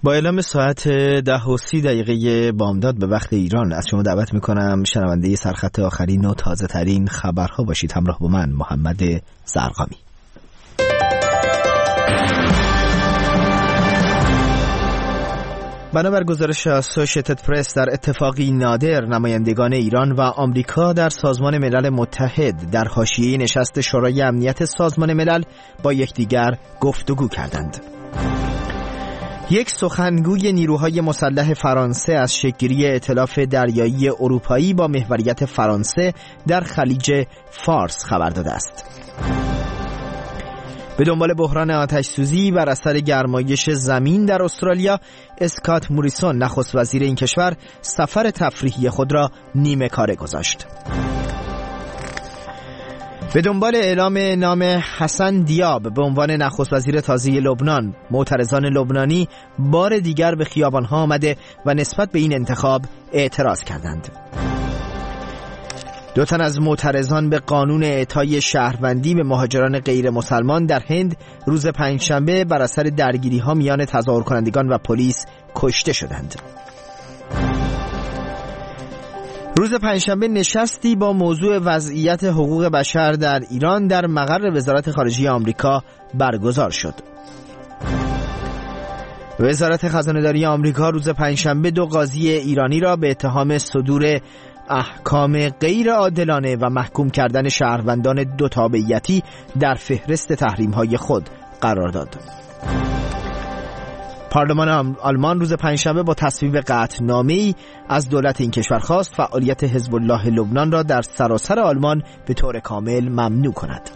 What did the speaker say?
با اعلام ساعت 10:30 بامداد به وقت ایران از شما دعوت میکنم شنونده سرخط آخرین و تازه ترین خبرها باشید. همراه با من محمد زرقامی. بنابر گزارش اسوشیتد پرس، در اتفاقی نادر نمایندگان ایران و آمریکا در سازمان ملل متحد در حاشیه نشست شورای امنیت سازمان ملل با یکدیگر گفتگو کردند. یک سخنگوی نیروهای مسلح فرانسه از شکل‌گیری ائتلاف دریایی اروپایی با محوریت فرانسه در خلیج فارس خبر داده است. به دنبال بحران آتش‌سوزی بر اثر گرمایش زمین در استرالیا، اسکات موریسون نخست وزیر این کشور سفر تفریحی خود را نیمه کاره گذاشت. به دنبال اعلام نام حسن دیاب به عنوان نخست وزیر تازه لبنان، معترضان لبنانی بار دیگر به خیابان‌ها آمده و نسبت به این انتخاب اعتراض کردند. 2 تن از معترضان به قانون اعطای شهروندی به مهاجران غیر مسلمان در هند روز پنجشنبه بر اثر درگیری‌ها میان تظاهر کنندگان و پلیس کشته شدند. روز پنجشنبه نشستی با موضوع وضعیت حقوق بشر در ایران در مقر وزارت خارجه آمریکا برگزار شد. وزارت خزانه‌داری آمریکا روز پنجشنبه 2 قاضی ایرانی را به اتهام صدور احکام غیر عادلانه و محکوم کردن شهروندان 2 تابعیتی در فهرست تحریم‌های خود قرار داد. پارلمان آلمان روز پنجشنبه با تصویب قطعنامه‌ای از دولت این کشور خواست فعالیت حزب الله لبنان را در سراسر آلمان به طور کامل ممنوع کند.